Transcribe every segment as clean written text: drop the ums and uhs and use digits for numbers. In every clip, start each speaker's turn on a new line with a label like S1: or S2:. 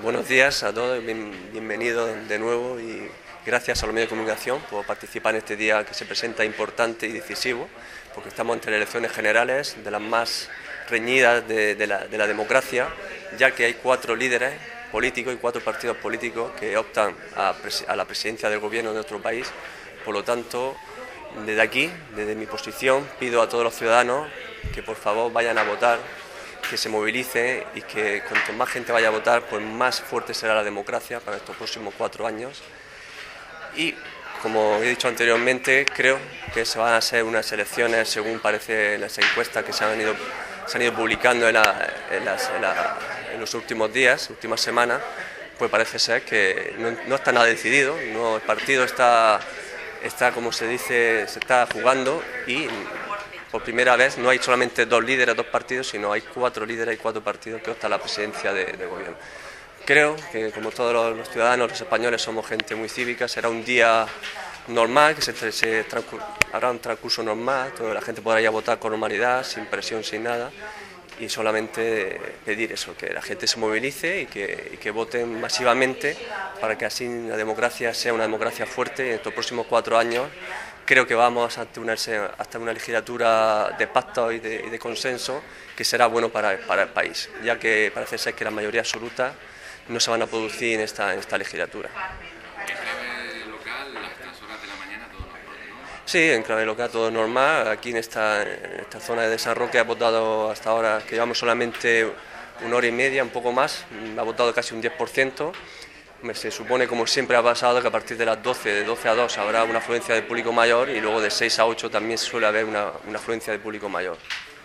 S1: Buenos días a todos, bienvenidos de nuevo y gracias a los medios de comunicación por participar en este día que se presenta importante y decisivo, porque estamos entre elecciones generales, de las más reñidas de la democracia, ya que hay 4 líderes políticos y 4 partidos políticos que optan a la presidencia del gobierno de nuestro país. Por lo tanto, desde aquí, desde mi posición, pido a todos los ciudadanos que por favor vayan a votar, que se movilice y que cuanto más gente vaya a votar, pues más fuerte será la democracia para estos próximos 4 años. Y, como he dicho anteriormente, creo que se van a hacer unas elecciones, según parece en las encuestas que se han ido publicando en los últimos días, últimas semanas, pues parece ser que no está nada decidido, el partido está, como se dice, se está jugando y por primera vez no hay solamente 2 líderes, 2 partidos, sino hay 4 líderes y 4 partidos que optan a la presidencia de gobierno. Creo que, como todos los ciudadanos, los españoles, somos gente muy cívica. Será un día normal, que habrá un transcurso normal, toda la gente podrá ir a votar con normalidad, sin presión, sin nada, y solamente pedir eso, que la gente se movilice y que voten masivamente para que así la democracia sea una democracia fuerte. Y en estos próximos 4 años creo que vamos hasta una legislatura de pacto y de consenso que será bueno para el país, ya que parece ser que la mayoría absoluta no se van a producir en esta legislatura.
S2: En clave local, a estas horas de la mañana, todo normal, ¿no?
S1: Sí, en clave local todo normal. Aquí en esta zona de San Roque ha votado hasta ahora, que llevamos solamente 1 hora y media, un poco más, ha votado casi un 10%. Se supone, como siempre ha pasado, que a partir de las 12, de 12 a 2 habrá una afluencia de público mayor y luego de 6 a 8 también suele haber una afluencia de público mayor.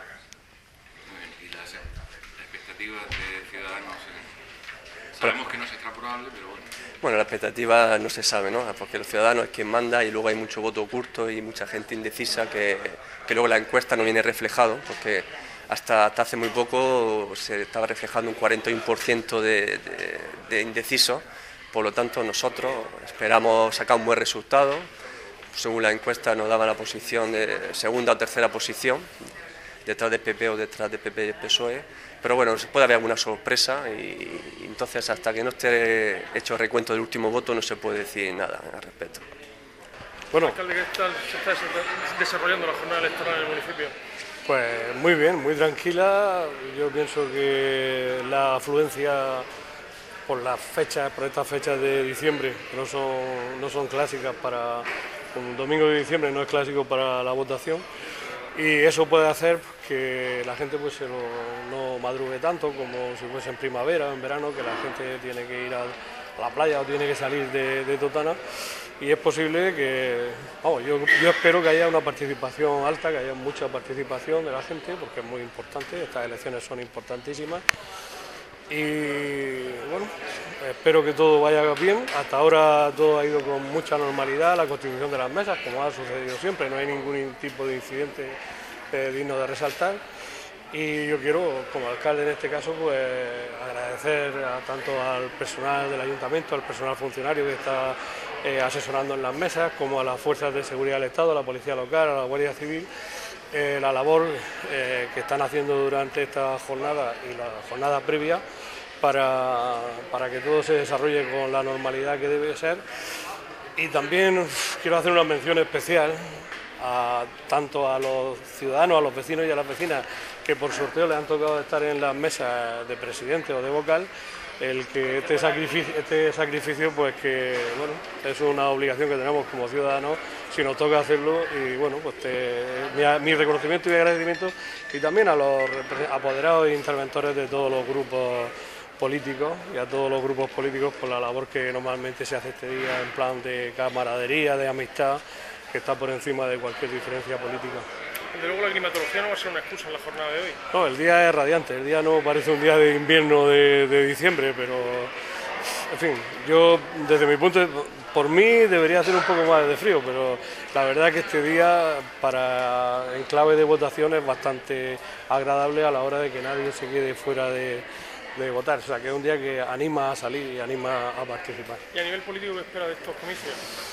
S2: Muy bien, y las expectativas de Ciudadanos, sabemos que no es extrapolable, pero bueno.
S1: Bueno, la expectativa no se sabe, ¿no? Porque el ciudadano es quien manda y luego hay mucho voto oculto y mucha gente indecisa que luego la encuesta no viene reflejado, porque hasta hace muy poco se estaba reflejando un 41% de indecisos. Por lo tanto, nosotros esperamos sacar un buen resultado. Según la encuesta nos daba la posición de segunda o tercera posición, detrás del PP o detrás del PP y el PSOE. Pero bueno, puede haber alguna sorpresa y entonces hasta que no esté hecho el recuento del último voto no se puede decir nada al respecto.
S3: Bueno, alcalde, ¿qué tal se está desarrollando la jornada electoral en el municipio?
S4: Pues muy bien, muy tranquila. Yo pienso que la afluencia por estas fechas de diciembre, que no son clásicas para un domingo de diciembre, no es clásico para la votación, y eso puede hacer que la gente pues no madrugue tanto como si fuese en primavera o en verano, que la gente tiene que ir a la playa o tiene que salir de Totana. Y es posible que, yo espero que haya una participación alta, que haya mucha participación de la gente, porque es muy importante, estas elecciones son importantísimas. Y bueno, espero que todo vaya bien. Hasta ahora todo ha ido con mucha normalidad, la constitución de las mesas, como ha sucedido siempre, no hay ningún tipo de incidente digno de resaltar. Y yo quiero, como alcalde en este caso, pues agradecer tanto al personal del ayuntamiento, al personal funcionario que está asesorando en las mesas, como a las fuerzas de seguridad del Estado, a la Policía Local, a la Guardia Civil, la labor que están haciendo durante esta jornada y la jornada previa para que todo se desarrolle con la normalidad que debe ser. Y también quiero hacer una mención especial tanto a los ciudadanos, a los vecinos y a las vecinas que por sorteo les han tocado estar en las mesas de presidente o de vocal, el que este sacrificio pues que bueno, es una obligación que tenemos como ciudadanos si nos toca hacerlo. Y bueno, pues mi reconocimiento y agradecimiento, y también a los apoderados e interventores de todos los grupos políticos y a todos los grupos políticos por la labor que normalmente se hace este día en plan de camaradería, de amistad, que está por encima de cualquier diferencia política.
S3: Desde luego la climatología no va a ser una excusa en la jornada de hoy.
S4: No, el día es radiante, el día no parece un día de invierno de diciembre, pero en fin, yo desde mi punto de vista, por mí debería hacer un poco más de frío, pero la verdad que este día en clave de votación es bastante agradable a la hora de que nadie se quede fuera de votar, o sea que es un día que anima a salir y anima a participar.
S3: ¿Y a nivel político qué espera de estos comicios?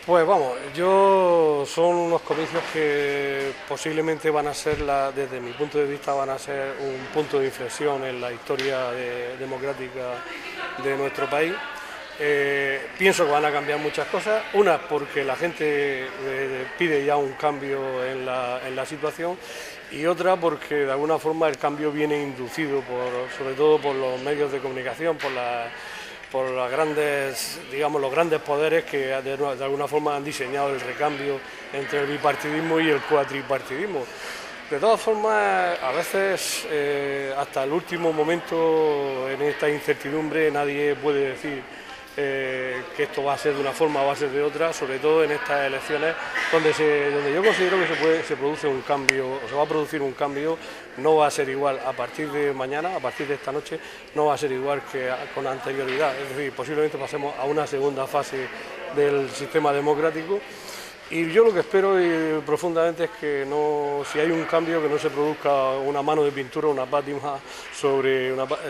S4: Pues vamos, son unos comicios que posiblemente van a ser, desde mi punto de vista, van a ser un punto de inflexión en la historia democrática de nuestro país. Pienso que van a cambiar muchas cosas, una porque la gente pide ya un cambio en la situación, y otra porque de alguna forma el cambio viene inducido sobre todo por los medios de comunicación, por los grandes poderes que de alguna forma han diseñado el recambio entre el bipartidismo y el cuatripartidismo. De todas formas, a veces hasta el último momento en esta incertidumbre nadie puede decir que esto va a ser de una forma o va a ser de otra, sobre todo en estas elecciones donde yo considero que se produce un cambio, o se va a producir un cambio. No va a ser igual a partir de mañana, a partir de esta noche, no va a ser igual que con anterioridad, es decir, posiblemente pasemos a una segunda fase del sistema democrático. Y yo lo que espero profundamente es que si hay un cambio, que no se produzca una mano de pintura, una pátina sobre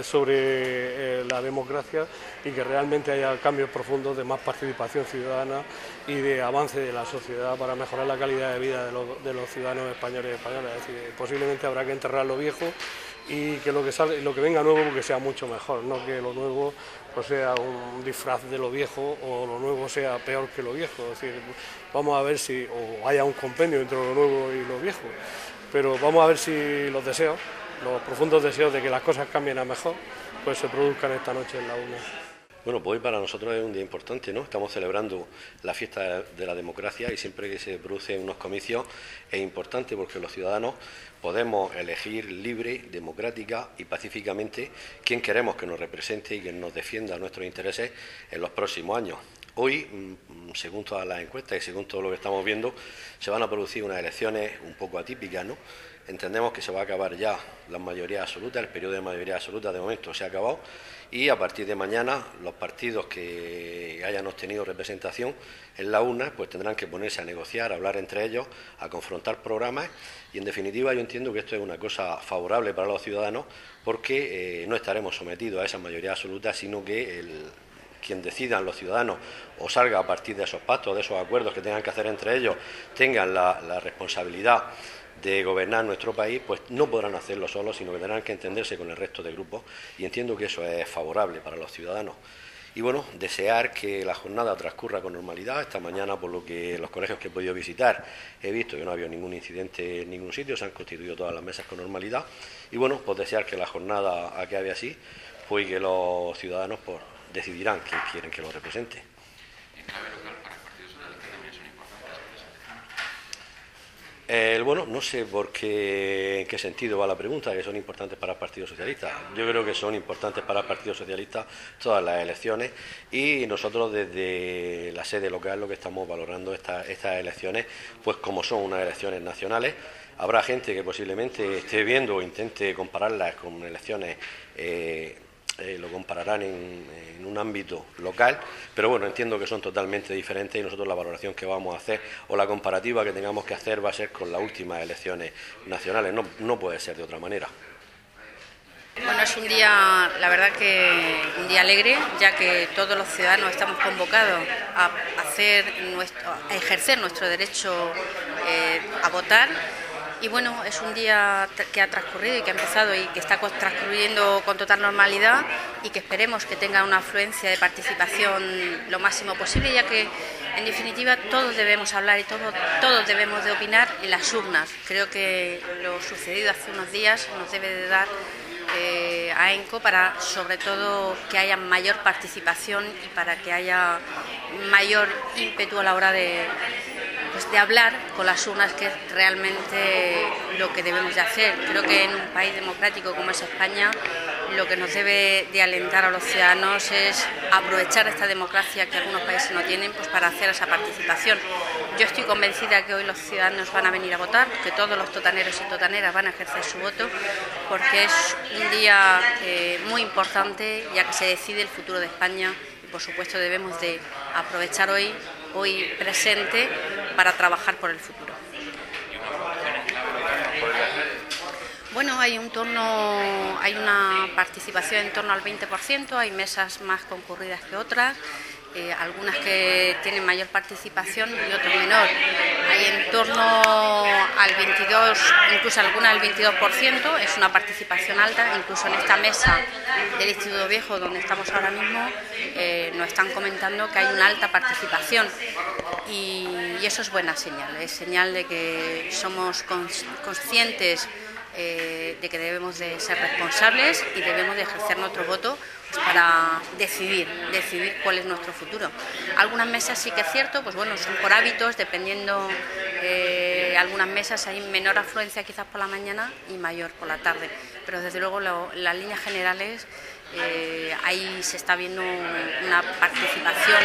S4: la democracia, y que realmente haya cambios profundos de más participación ciudadana y de avance de la sociedad para mejorar la calidad de vida de los ciudadanos españoles y españolas. Es decir, posiblemente habrá que enterrar lo viejo y que lo que venga nuevo porque sea mucho mejor, no que lo nuevo pues sea un disfraz de lo viejo o lo nuevo sea peor que lo viejo. Es decir, vamos a ver si haya un compendio entre lo nuevo y lo viejo, pero vamos a ver si los profundos deseos de que las cosas cambien a mejor, pues se produzcan esta noche en la UNA.
S5: Bueno, pues hoy para nosotros es un día importante, ¿no? Estamos celebrando la fiesta de la democracia y siempre que se producen unos comicios es importante porque los ciudadanos podemos elegir libre, democrática y pacíficamente quién queremos que nos represente y que nos defienda nuestros intereses en los próximos años. Hoy, según todas las encuestas y según todo lo que estamos viendo, se van a producir unas elecciones un poco atípicas, ¿no? Entendemos que se va a acabar ya la mayoría absoluta, el periodo de mayoría absoluta de momento se ha acabado, y a partir de mañana los partidos que hayan obtenido representación en la urna pues tendrán que ponerse a negociar, a hablar entre ellos, a confrontar programas, y en definitiva yo entiendo que esto es una cosa favorable para los ciudadanos porque no estaremos sometidos a esa mayoría absoluta, sino que quien decidan los ciudadanos o salga a partir de esos pactos, de esos acuerdos que tengan que hacer entre ellos, tengan la responsabilidad de gobernar nuestro país, pues no podrán hacerlo solos, sino que tendrán que entenderse con el resto de grupos, y entiendo que eso es favorable para los ciudadanos. Y bueno, desear que la jornada transcurra con normalidad. Esta mañana, por lo que los colegios que he podido visitar, he visto que no ha habido ningún incidente en ningún sitio, se han constituido todas las mesas con normalidad, y bueno, pues desear que la jornada acabe así, pues y que los ciudadanos pues decidirán quién quieren que lo represente.
S2: En clave local, para el Partido Socialista también son importantes estas elecciones.
S5: Bueno, no sé en qué sentido va la pregunta, que son importantes para el Partido Socialista. Yo creo que son importantes para el Partido Socialista todas las elecciones, y nosotros desde la sede local lo que estamos valorando estas elecciones, pues como son unas elecciones nacionales, habrá gente que posiblemente esté viendo o intente compararlas con elecciones lo compararán en un ámbito local, pero bueno, entiendo que son totalmente diferentes, y nosotros la valoración que vamos a hacer o la comparativa que tengamos que hacer va a ser con las últimas elecciones nacionales, no puede ser de otra manera.
S6: Bueno, es un día, la verdad que un día alegre, ya que todos los ciudadanos estamos convocados a ejercer nuestro derecho a votar. Y bueno, es un día que ha transcurrido y que ha empezado y que está transcurriendo con total normalidad, y que esperemos que tenga una afluencia de participación lo máximo posible, ya que en definitiva todos debemos hablar y todos debemos de opinar en las urnas. Creo que lo sucedido hace unos días nos debe de dar ahínco para sobre todo que haya mayor participación y para que haya mayor ímpetu a la hora de hablar con las urnas, que es realmente lo que debemos de hacer. Creo que en un país democrático como es España, lo que nos debe de alentar a los ciudadanos es aprovechar esta democracia que algunos países no tienen, pues para hacer esa participación. Yo estoy convencida que hoy los ciudadanos van a venir a votar, que todos los totaneros y totaneras van a ejercer su voto, porque es un día muy importante, ya que se decide el futuro de España, y por supuesto debemos de aprovechar hoy presente para trabajar por el futuro. Bueno, hay una participación en torno al 20%, hay mesas más concurridas que otras, algunas que tienen mayor participación y otras menor. Hay en torno al 22, incluso algunas al 22%, es una participación alta. Incluso en esta mesa del Instituto Viejo, donde estamos ahora mismo, nos están comentando que hay una alta participación, y eso es buena señal, es señal de que somos conscientes de que debemos de ser responsables y debemos de ejercer nuestro voto para decidir cuál es nuestro futuro. Algunas mesas sí que es cierto, pues bueno, son por hábitos, dependiendo, algunas mesas hay menor afluencia quizás por la mañana y mayor por la tarde, pero desde luego las líneas generales, ahí se está viendo una participación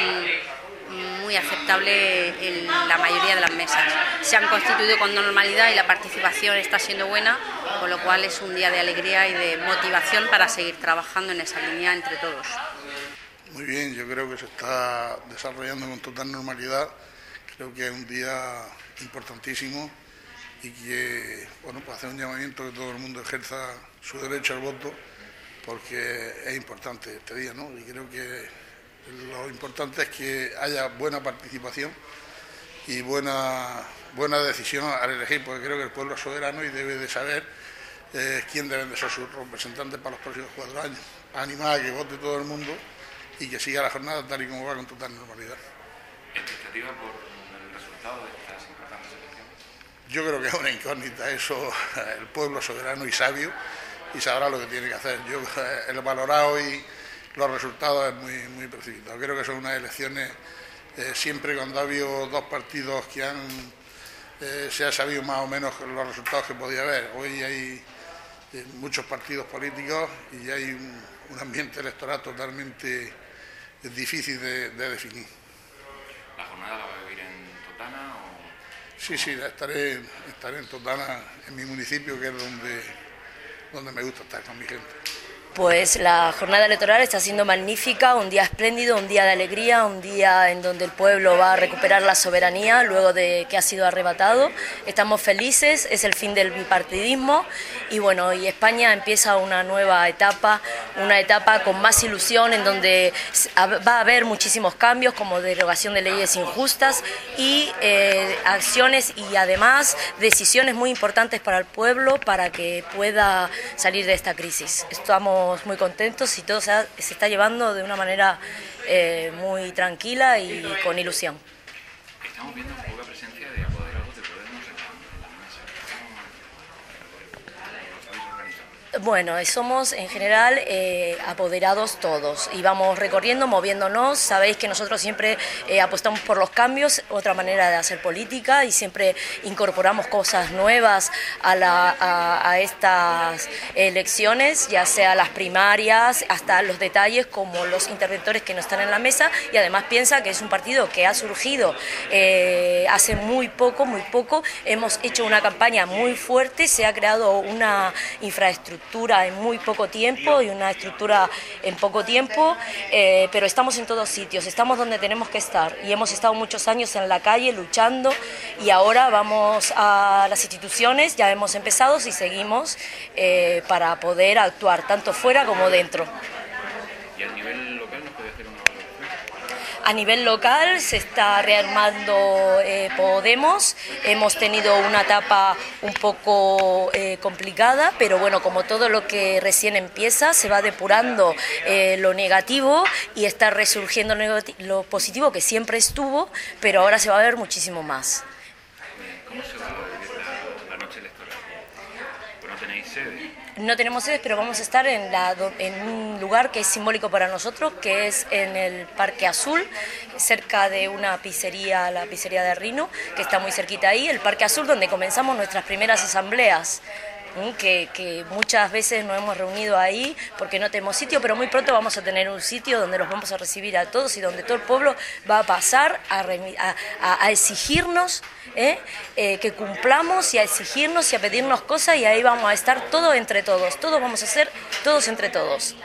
S6: muy aceptable en la mayoría de las mesas. Se han constituido con normalidad y la participación está siendo buena, con lo cual es un día de alegría y de motivación para seguir trabajando en esa línea entre todos.
S7: Muy bien, yo creo que se está desarrollando con total normalidad. Creo que es un día importantísimo y que, bueno, pues hacer un llamamiento que todo el mundo ejerza su derecho al voto, porque es importante este día, ¿no? Y creo que lo importante es que haya buena participación y buena decisión al elegir, porque creo que el pueblo es soberano y debe de saber quién deben de ser sus representantes para los próximos 4 años. Animar a que vote todo el mundo y que siga la jornada tal y como va, con total normalidad.
S2: ¿Expectativa por el resultado de estas importantes elecciones?
S7: Yo creo que es una incógnita eso. El pueblo es soberano y sabio y sabrá lo que tiene que hacer. Yo, el valorado y los resultados es muy precipitado. Creo que son unas elecciones, siempre cuando ha habido dos partidos que se ha sabido más o menos los resultados que podía haber. Hoy hay muchos partidos políticos y hay un ambiente electoral totalmente difícil de definir.
S2: ¿La jornada la va a vivir en Totana?
S7: Sí, estaré en Totana, en mi municipio, que es donde me gusta estar con mi gente.
S8: Pues la jornada electoral está siendo magnífica, un día espléndido, un día de alegría, un día en donde el pueblo va a recuperar la soberanía luego de que ha sido arrebatado. Estamos felices, es el fin del bipartidismo y bueno, y España empieza una nueva etapa, una etapa con más ilusión, en donde va a haber muchísimos cambios, como derogación de leyes injustas y acciones y además decisiones muy importantes para el pueblo para que pueda salir de esta crisis. Estamos muy contentos y todo se está llevando de una manera muy tranquila y con ilusión.
S2: Estamos viendo poca presencia de apoderados de Podemos en la mesa.
S8: Bueno, somos en general apoderados todos y vamos recorriendo, moviéndonos. Sabéis que nosotros siempre apostamos por los cambios, otra manera de hacer política, y siempre incorporamos cosas nuevas a estas elecciones, ya sea las primarias, hasta los detalles como los interventores que no están en la mesa, y además piensa que es un partido que ha surgido hace muy poco, hemos hecho una campaña muy fuerte, se ha creado una infraestructura en muy poco tiempo y una estructura en poco tiempo, pero estamos en todos sitios, estamos donde tenemos que estar y hemos estado muchos años en la calle luchando, y ahora vamos a las instituciones, ya hemos empezado y seguimos para poder actuar tanto fuera como dentro.
S2: ¿Y a nivel local nos puede hacer una valoración?
S8: A nivel local se está rearmando Podemos, hemos tenido una etapa un poco complicada, pero bueno, como todo lo que recién empieza, se va depurando lo negativo y está resurgiendo lo positivo que siempre estuvo, pero ahora se va a ver muchísimo más.
S2: ¿Cómo se va a vivir la noche electoral? Pues no tenéis sede.
S8: No tenemos sedes, pero vamos a estar en un lugar que es simbólico para nosotros, que es en el Parque Azul, cerca de una pizzería, la pizzería de Rino, que está muy cerquita ahí, el Parque Azul, donde comenzamos nuestras primeras asambleas, que muchas veces nos hemos reunido ahí porque no tenemos sitio, pero muy pronto vamos a tener un sitio donde los vamos a recibir a todos y donde todo el pueblo va a pasar a exigirnos que cumplamos y a exigirnos y a pedirnos cosas, y ahí vamos a estar todos entre todos, todos vamos a ser todos entre todos.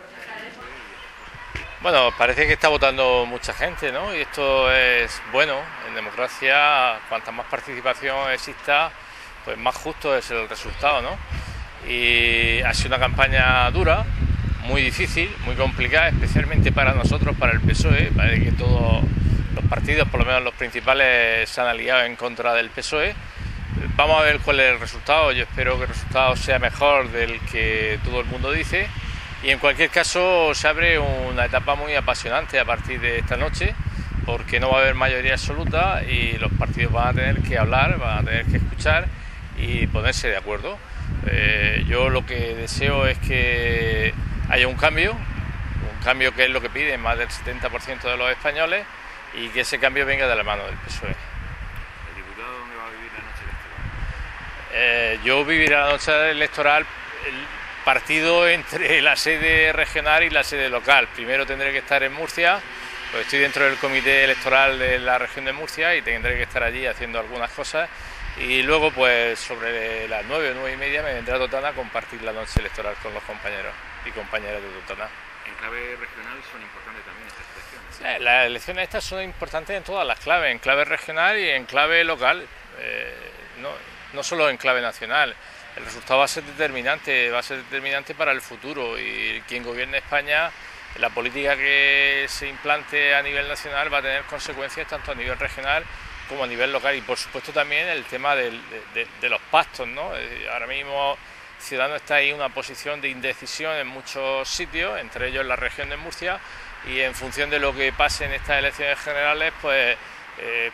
S9: Bueno, parece que está votando mucha gente, ¿no? Y esto es bueno. En democracia, cuanta más participación exista, pues más justo es el resultado, ¿no? Y ha sido una campaña dura, muy difícil, muy complicada, especialmente para nosotros, para el PSOE. Parece que todos los partidos, por lo menos los principales, se han aliado en contra del PSOE. Vamos a ver cuál es el resultado. Yo espero que el resultado sea mejor del que todo el mundo dice, y en cualquier caso se abre una etapa muy apasionante a partir de esta noche, porque no va a haber mayoría absoluta y los partidos van a tener que hablar, van a tener que escuchar y ponerse de acuerdo. Yo lo que deseo es que haya un cambio que es lo que piden más del 70% de los españoles, y que ese cambio venga de la mano del PSOE.
S2: ¿El diputado dónde va a vivir la noche electoral?
S9: Yo viviré la noche electoral partido entre la sede regional y la sede local. Primero tendré que estar en Murcia, pues estoy dentro del comité electoral de la región de Murcia y tendré que estar allí haciendo algunas cosas, y luego pues sobre las 9 o 9 y media me vendré a Totana a compartir la noche electoral con los compañeros y compañeras de Totana.
S2: En clave regional son importantes también estas elecciones.
S9: Las elecciones estas son importantes en todas las claves, en clave regional y en clave local, no solo en clave nacional. El resultado va a ser determinante para el futuro, y quien gobierne España, la política que se implante a nivel nacional va a tener consecuencias tanto a nivel regional como a nivel local, y por supuesto también el tema de los pactos, ¿no? Ahora mismo Ciudadanos está ahí en una posición de indecisión en muchos sitios, entre ellos la región de Murcia, y en función de lo que pase en estas elecciones generales, pues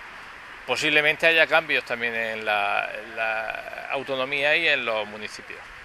S9: posiblemente haya cambios también en la autonomía y en los municipios.